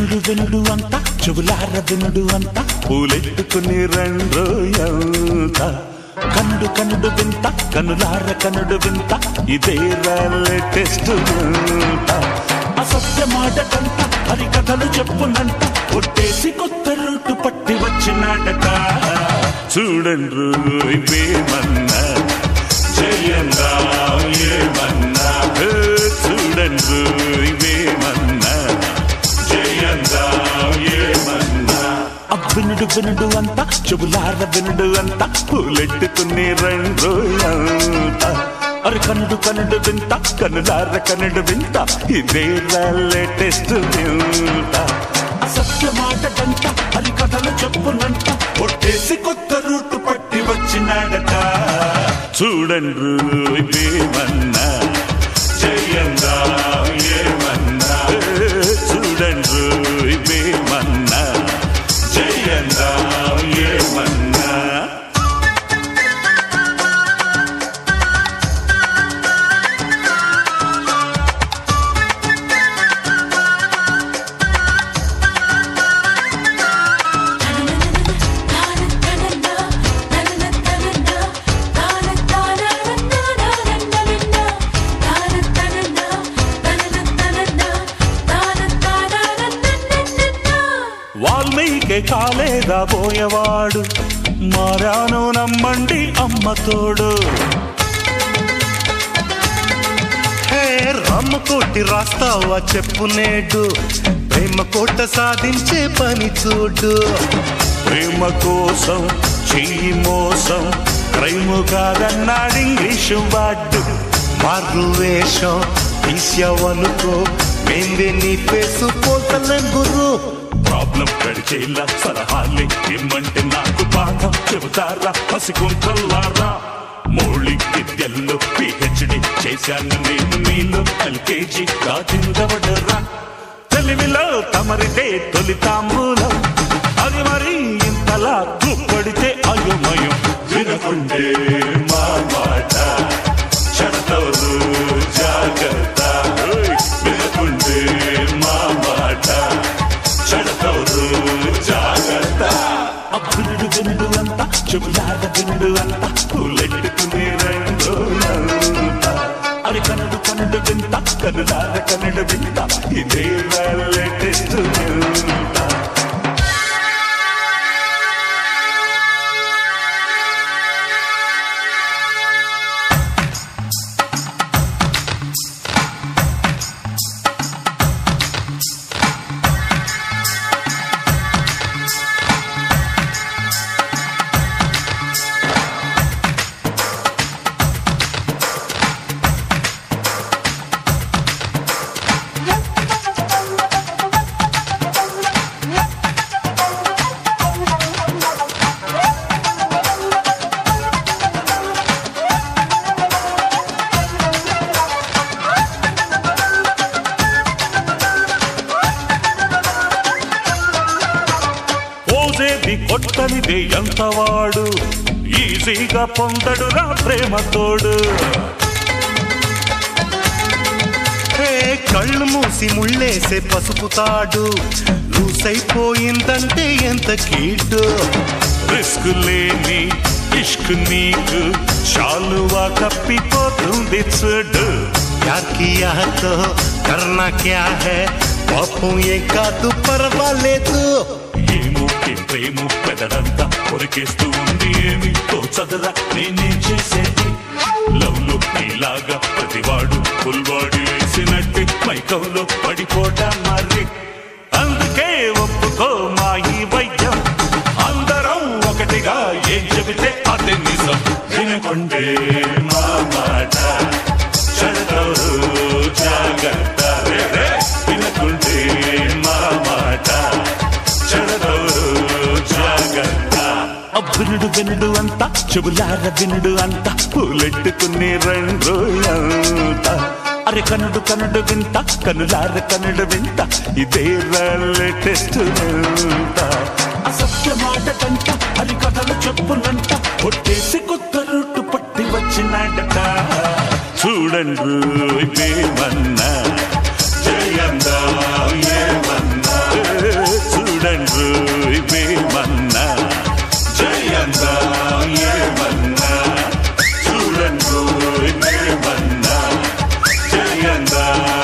వినుడు వినుడు అంట చెవులార వినుడు అంట పూలెట్టుకుని రండ్రోయంత కనుడు కనుడు వింత కనులార కనుడు వింత ఇదే లేటెస్ట్ అసత్య మాటకంట హరి కథలు చెప్పునంట ఒట్టేసి కొత్త రూటు పట్టి వచ్చినాడట చూడండ్రు ఇవేమన్నా జయంగా ఏమన్నా చూడండ్రు ఇవేమన్నా జయంగా ఏమన్నా వినుడు వినుడు అంత చెవులార వినుడు అంత పూలెట్టుకుని రండ్రోయంత అరే కనుడు కనుడు వింత కనులార కనుడు వింత ఇదే లేటెస్ట్ వింత అసత్య మాట గంట హరి కథలు చెప్పునంట ఒట్టేసి కొత్త రూటు పట్టి వచ్చినాడట చూడండ్రు ఇవేమన్నా జయంగా ఏమన్నా చూడండ్రు ఇవేమన్నా జయంగా ఏమన్నా వాల్మీకి కాలేదా పోయేవాడు మారాను నమ్మండి అమ్మ తోడు హే రామ కోటి రాస్తావా చెప్పు నేడు ప్రేమ కోట సాధించే పని చూడు ప్రేమ కోసం చెయ్యి మోసం క్రైము కాదన్నాడు ఇంగ్లీషు వాడు మారు వేషం తీసావనుకో మేందే నీ పేసు పోతలేం గురు ప్రాబ్లం గడిచేలా సలహాలే ఇమ్మంటే నాకు పాఠం చెబుతారా పసికుంటల్లారా మౌలిక విద్యల్లో పిహెచ్డి చేశాను నేను మీలో ఎల్కేజీ దాటిందవడరా తెలివిలో తమరిదే తొలి తాంబూలం అది మరి ఇంతలా తుప్పడితే అయోమయం వినకుండే మా మాట చెడతవరు జాగ్రత్త వినకుండే మా మాట చెడతవరు జాగ్రత్త వినుడు వినుడు అంత చెవులార వినుడు అంత పూలెట్టుకునే రంగోలంత అరి కనుడు కనుడు వింత కనులార కనుడు వింత ఇదే లేటెస్ట్ వింత కొట్టనిదే ఎంతవాడు ఈజీగా పొందడురా ప్రేమతోడు కళ్ళు మూసి ముళ్ళేసే పసుపుతాడు లూసైపోయిందంటే ఎంత కీడు రిస్క్ లేని ఇష్క్ నీకు చాలువా కప్పిపోతుంది చూడు ప్యార్ కియా తో కర్నా క్యా హై పాపం ఏ కాదు పర్వాలేదు ఏమో ప్రేమ పెదడంతా కొరికేస్తూ ఉంది ఏమి తోచదరా నేనేం చేసేది లవ్ లో నీలాగా ప్రతివాడు ఫుల్వాడి వేసినట్టు మైకంలో పడిపోటా మరి అందుకే ఒప్పుకో మా ఈ వైద్యం అందరం ఒకటిగా ఏం చెబితే అదే నిజం వినకుండే మా మాట చెడతవరు జాగ్రత్త వినకుండే మా మాట చెడతవరు జాగ్రత్త వినుడు వినుడు అంత చెవులార వినుడు అంత పూలెట్టుకుని రండ్రోయంత అరే కనుడు కనుడు వింత కనులార కనుడు వింత ఇదే లేటెస్ట్ వింత అసత్య మాట కంట హరి కథలు చెప్పునంట ఒట్టేసి కొత్త రూటు పట్టి వచ్చినాడట చూడండ్రు ఇవేమన్నా జయంగా ఏమన్నా అందా